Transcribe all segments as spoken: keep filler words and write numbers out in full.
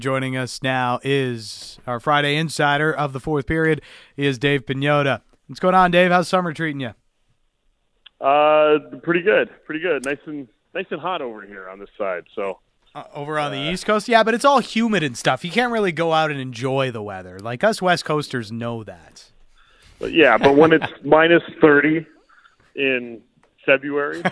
Joining us now is our Friday insider of the fourth period. He is Dave Pagnotta. What's going on, Dave? How's summer treating you? Uh, pretty good, pretty good. Nice and nice and hot over here on this side. So uh, over on uh, the East Coast, yeah, but it's all humid and stuff. You can't really go out and enjoy the weather. Like us West Coasters know that. But yeah, but when it's minus thirty in February,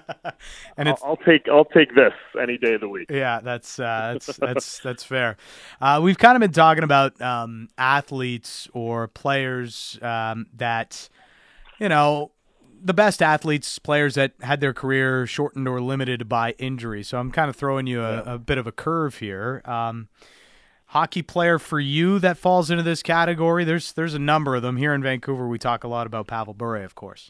and it's, I'll, I'll take I'll take this any day of the week. Yeah, that's uh, that's that's that's fair. Uh, we've kind of been talking about um, athletes or players um, that, you know, the best athletes, players that had their career shortened or limited by injury. So I'm kind of throwing you a, Yeah. a bit of a curve here. Um, hockey player for you that falls into this category? There's there's a number of them here in Vancouver. We talk a lot about Pavel Bure, of course.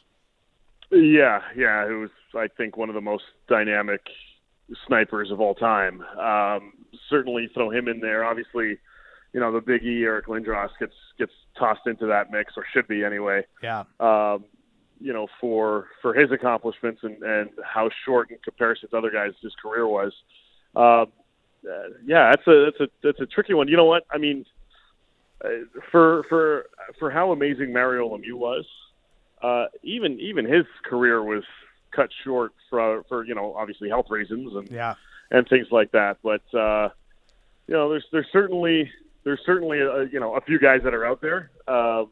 Yeah, yeah, it was, I think, one of the most dynamic snipers of all time. Um, certainly throw him in there. Obviously, you know, the Big E, Eric Lindros, gets gets tossed into that mix, or should be anyway. Yeah. Um, you know, for for his accomplishments and, and how short in comparison to other guys his career was. Um, uh, yeah, that's a that's a that's a tricky one. You know what? I mean, uh, for for for how amazing Mario Lemieux was. Uh, even even his career was cut short for for you know obviously health reasons and yeah. and things like that. But uh, you know there's there's certainly there's certainly a, you know a few guys that are out there um,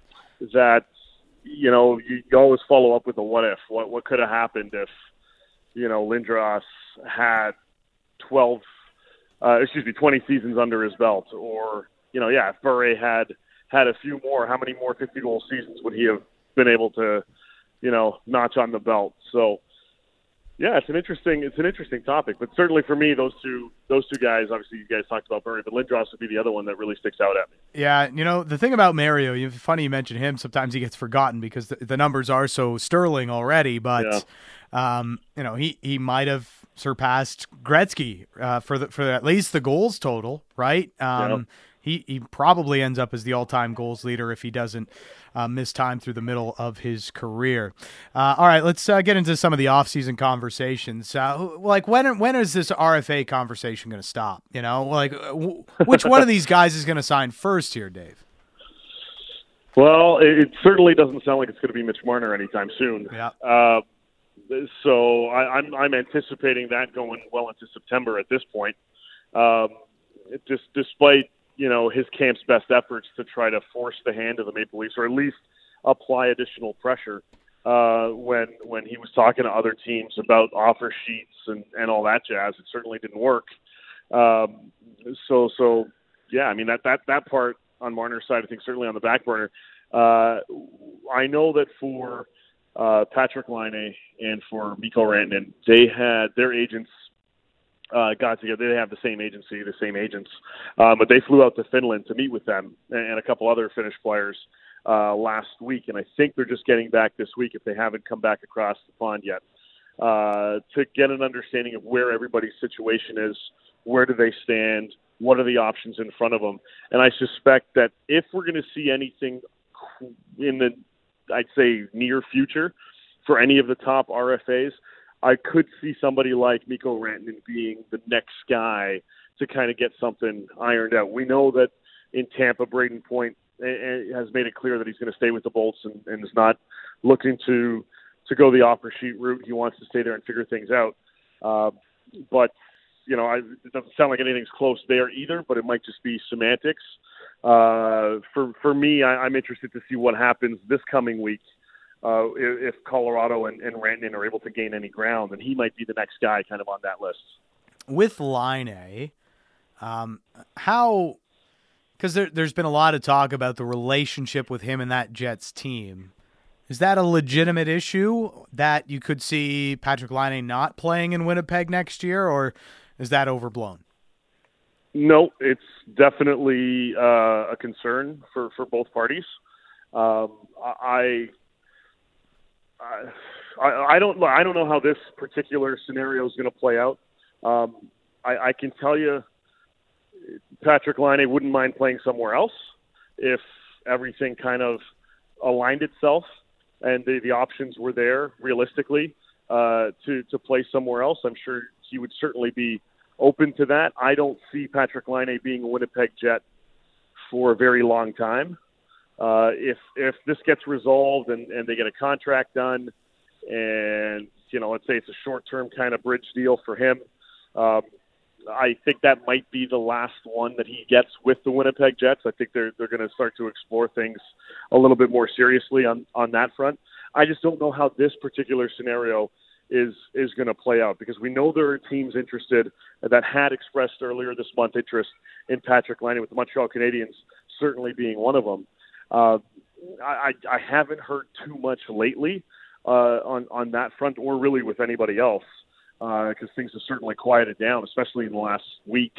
that you know you, you always follow up with a what if what what could have happened if you know Lindros had twelve uh, excuse me twenty seasons under his belt, or you know yeah if Bure had had a few more, how many more fifty goal seasons would he have been able to, you know, notch on the belt? So, yeah, it's an interesting, it's an interesting topic. But certainly for me, those two, those two guys. Obviously, you guys talked about Bure, but Lindros would be the other one that really sticks out at me. Yeah, you know, the thing about Mario, you funny you mention him. Sometimes he gets forgotten because the, the numbers are so sterling already. But, yeah. um, you know, he he might have surpassed Gretzky uh, for the for at least the goals total, right? Um, Yeah. He he probably ends up as the all-time goals leader if he doesn't uh, miss time through the middle of his career. Uh, all right, let's uh, get into some of the off-season conversations. Uh, like when when is this R F A conversation going to stop? You know, like w- which one of these guys is going to sign first here, Dave? Well, it, it certainly doesn't sound like it's going to be Mitch Marner anytime soon. Yeah. Uh, so I, I'm I'm anticipating that going well into September at this point. Um, it just despite you know, his camp's best efforts to try to force the hand of the Maple Leafs, or at least apply additional pressure uh, when when he was talking to other teams about offer sheets and, and all that jazz. It certainly didn't work. Um, so, so yeah, I mean, that, that, that part on Marner's side, I think certainly on the back burner. Uh, I know that for uh, Patrick Laine and for Mikko Rantanen, they had their agents Uh, got together. They have the same agency, the same agents, um, but they flew out to Finland to meet with them and, and a couple other Finnish players uh, last week, and I think they're just getting back this week if they haven't come back across the pond yet, uh, to get an understanding of where everybody's situation is, where do they stand, what are the options in front of them, and I suspect that if we're going to see anything in the, I'd say, near future for any of the top R F As, I could see somebody like Mikko Rantanen being the next guy to kind of get something ironed out. We know that in Tampa, Braden Point has made it clear that he's going to stay with the Bolts and, and is not looking to to go the offer sheet route. He wants to stay there and figure things out. Uh, but, you know, I, it doesn't sound like anything's close there either, but it might just be semantics. Uh, for, for me, I, I'm interested to see what happens this coming week. Uh, if Colorado and, and Rantanen are able to gain any ground, then he might be the next guy kind of on that list. With Laine, um, how – because there, there's been a lot of talk about the relationship with him and that Jets team. Is that a legitimate issue that you could see Patrick Laine not playing in Winnipeg next year, or is that overblown? No, it's definitely uh, a concern for, for both parties. Um, I – I, I don't. I don't know how this particular scenario is going to play out. Um, I, I can tell you, Patrick Laine wouldn't mind playing somewhere else if everything kind of aligned itself and the, the options were there realistically uh, to to play somewhere else. I'm sure he would certainly be open to that. I don't see Patrik Laine being a Winnipeg Jet for a very long time. Uh, if if this gets resolved and, and they get a contract done, and you know, let's say it's a short-term kind of bridge deal for him, um, I think that might be the last one that he gets with the Winnipeg Jets. I think they're they're going to start to explore things a little bit more seriously on, on that front. I just don't know how this particular scenario is is going to play out, because we know there are teams interested that had expressed earlier this month interest in Patrik Laine, with the Montreal Canadiens certainly being one of them. Uh, I, I haven't heard too much lately uh, on, on that front, or really with anybody else, because uh, things have certainly quieted down, especially in the last week.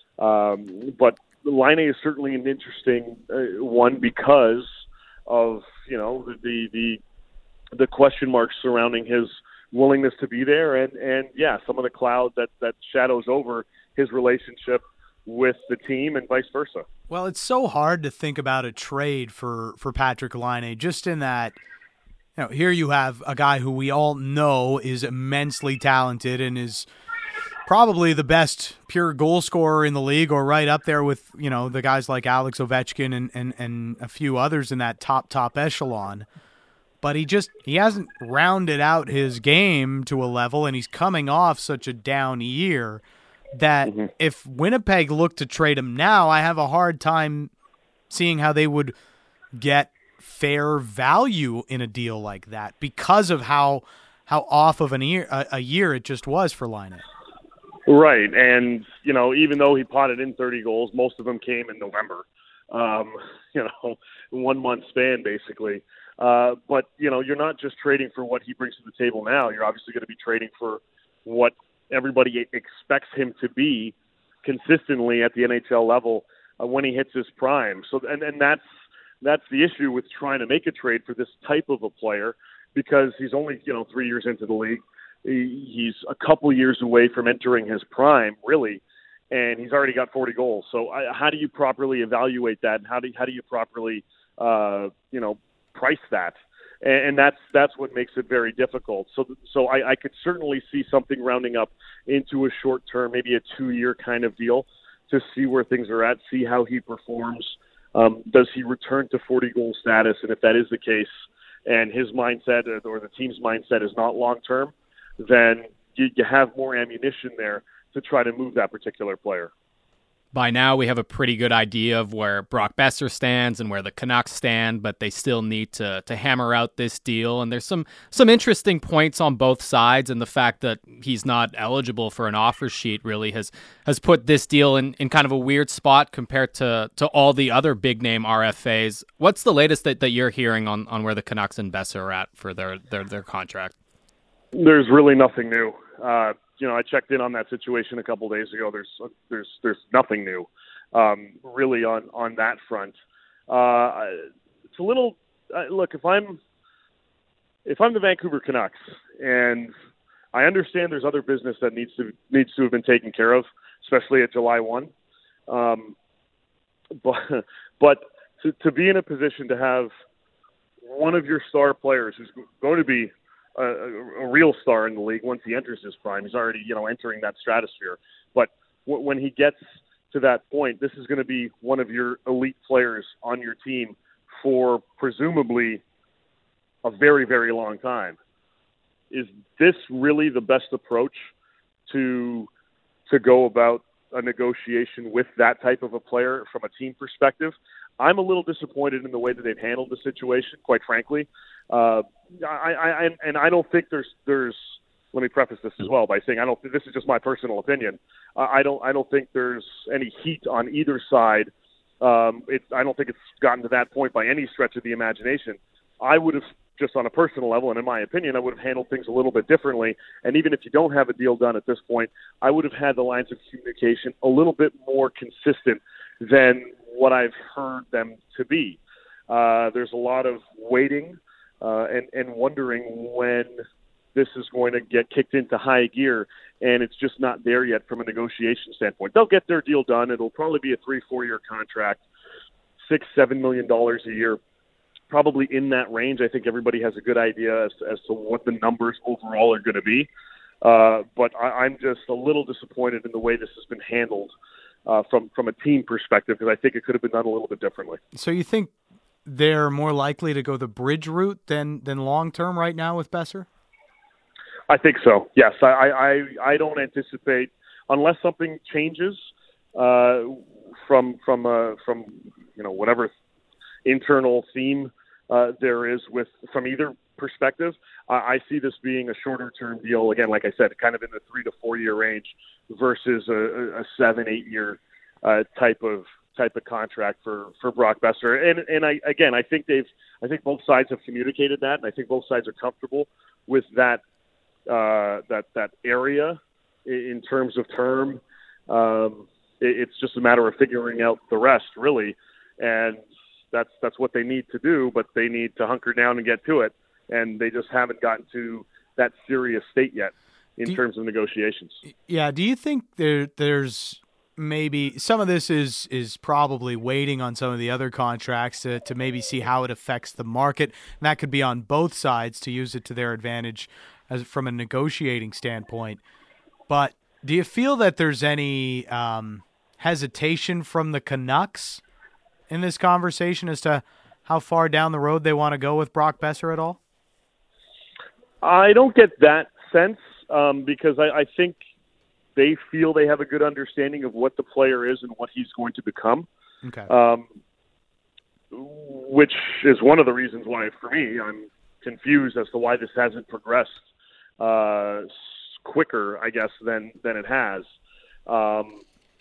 Um, but Laine is certainly an interesting uh, one because of, you know, the, the the question marks surrounding his willingness to be there, and, and yeah, some of the cloud that, that shadows over his relationship with the team and vice versa. Well, it's so hard to think about a trade for, for Patrik Laine, just in that, you know, here you have a guy who we all know is immensely talented and is probably the best pure goal scorer in the league, or right up there with, you know, the guys like Alex Ovechkin and, and, and a few others in that top, top echelon. But he just, he hasn't rounded out his game to a level, and he's coming off such a down year that mm-hmm. if Winnipeg looked to trade him now, I have a hard time seeing how they would get fair value in a deal like that, because of how how off of an year a, a year it just was for Laine. Right, and you know, even though he potted in thirty goals, most of them came in November. Um, you know, one month span basically. Uh, but you know, you're not just trading for what he brings to the table now. You're obviously going to be trading for what everybody expects him to be consistently at the N H L level uh, when he hits his prime. So, and and that's that's the issue with trying to make a trade for this type of a player, because he's only, you know, three years into the league. He, he's a couple years away from entering his prime, really, and he's already got forty goals. So, I, how do you properly evaluate that? And how do how do you properly, uh, you know, price that? And, and that's that's what makes it very difficult. So, so I, I could certainly see something rounding up into a short term, maybe a two year kind of deal, to see where things are at, see how he performs. Um, does he return to forty goal status? And if that is the case, and his mindset or the team's mindset is not long term, then you, you have more ammunition there to try to move that particular player. By now, we have a pretty good idea of where Brock Boeser stands and where the Canucks stand, but they still need to to hammer out this deal. And there's some some interesting points on both sides, and the fact that he's not eligible for an offer sheet really has has put this deal in, in kind of a weird spot compared to, to all the other big-name R F As. What's the latest that, that you're hearing on, on where the Canucks and Boeser are at for their, their, their contract? There's really nothing new. Uh, you know, I checked in on that situation a couple days ago. There's there's there's nothing new, um, really on, on that front. Uh, it's a little uh, look. If I'm if I'm the Vancouver Canucks, and I understand there's other business that needs to needs to have been taken care of, especially at July first. Um, but but to, to be in a position to have one of your star players who's going to be A, a real star in the league once he enters his prime. He's already, you know, entering that stratosphere. But w- when he gets to that point, this is going to be one of your elite players on your team for presumably a very, very long time. Is this really the best approach to to go about a negotiation with that type of a player from a team perspective? I'm a little disappointed in the way that they've handled the situation, quite frankly. Uh, I, I, and I don't think there's, there's, let me preface this as well by saying, I don't, this is just my personal opinion. Uh, I don't, I don't think there's any heat on either side. Um, it's, I don't think it's gotten to that point by any stretch of the imagination. I would have, just on a personal level, and in my opinion, I would have handled things a little bit differently. And even if you don't have a deal done at this point, I would have had the lines of communication a little bit more consistent than what I've heard them to be. Uh, there's a lot of waiting uh, and, and wondering when this is going to get kicked into high gear, and it's just not there yet from a negotiation standpoint. They'll get their deal done. It'll probably be a three, four-year contract, six, seven million dollars a year, probably in that range. I think everybody has a good idea as, as to what the numbers overall are going to be. Uh, but I, I'm just a little disappointed in the way this has been handled uh, from from a team perspective, because I think it could have been done a little bit differently. So you think they're more likely to go the bridge route than than long term right now with Boeser? I think so. Yes, I I, I don't anticipate, unless something changes uh, from from uh, from you know whatever internal theme uh, there is with from either perspective. Uh, I see this being a shorter term deal. Again, like I said, kind of in the three to four year range versus a, a seven eight year uh, type of type of contract for, for Brock Boeser. And and I again I think they've I think both sides have communicated that, and I think both sides are comfortable with that uh, that that area in terms of term. Um, it, it's just a matter of figuring out the rest, really, and that's that's what they need to do. But they need to hunker down and get to it. And they just haven't gotten to that serious state yet in you, terms of negotiations. Yeah. Do you think there there's maybe some of this is is probably waiting on some of the other contracts to, to maybe see how it affects the market? And that could be on both sides to use it to their advantage as from a negotiating standpoint. But do you feel that there's any um, hesitation from the Canucks in this conversation as to how far down the road they want to go with Brock Boeser at all? I don't get that sense um, because I, I think they feel they have a good understanding of what the player is and what he's going to become. Okay. Um, which is one of the reasons why, for me, I'm confused as to why this hasn't progressed uh, quicker, I guess, than than it has. Um,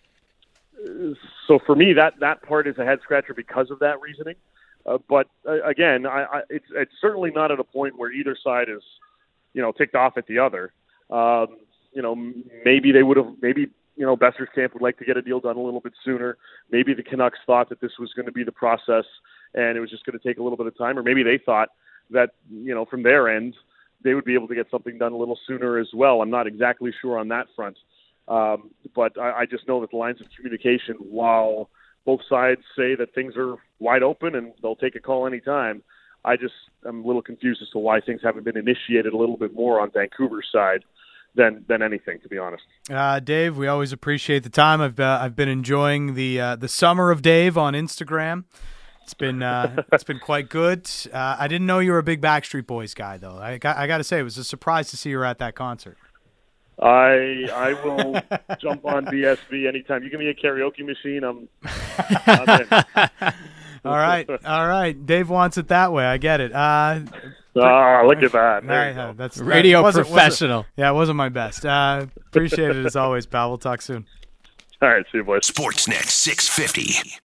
so for me, that, that part is a head scratcher because of that reasoning. Uh, but uh, again, I, I, it's it's certainly not at a point where either side is, you know, ticked off at the other. Um, you know, maybe they would have, maybe, you know, Boeser's camp would like to get a deal done a little bit sooner. Maybe the Canucks thought that this was going to be the process and it was just going to take a little bit of time. Or maybe they thought that, you know, from their end, they would be able to get something done a little sooner as well. I'm not exactly sure on that front. Um, but I, I just know that the lines of communication, while both sides say that things are wide open and they'll take a call anytime, I just am a little confused as to why things haven't been initiated a little bit more on Vancouver's side than than anything, to be honest. Uh, Dave, we always appreciate the time. I've uh, I've been enjoying the uh, the summer of Dave on Instagram. It's been uh, it's been quite good. Uh, I didn't know you were a big Backstreet Boys guy, though. I got I got to say, it was a surprise to see you at that concert. I I will jump on B S B anytime. You give me a karaoke machine, I'm, I'm in. All right, all right. Dave wants it that way. I get it. Uh, ah, look at that. There you uh, go. That's radio that wasn't, professional. Wasn't, yeah, it wasn't my best. Uh, appreciate it as always, pal. We'll talk soon. All right, see you, boys. Sportsnet six fifty.